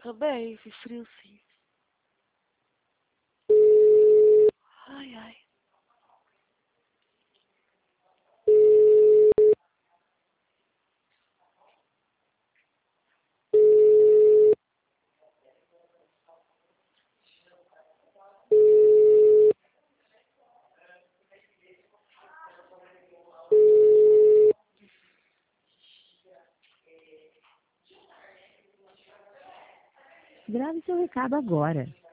Acabei, fiz frio sim. Ai, ai. Grave seu recado agora.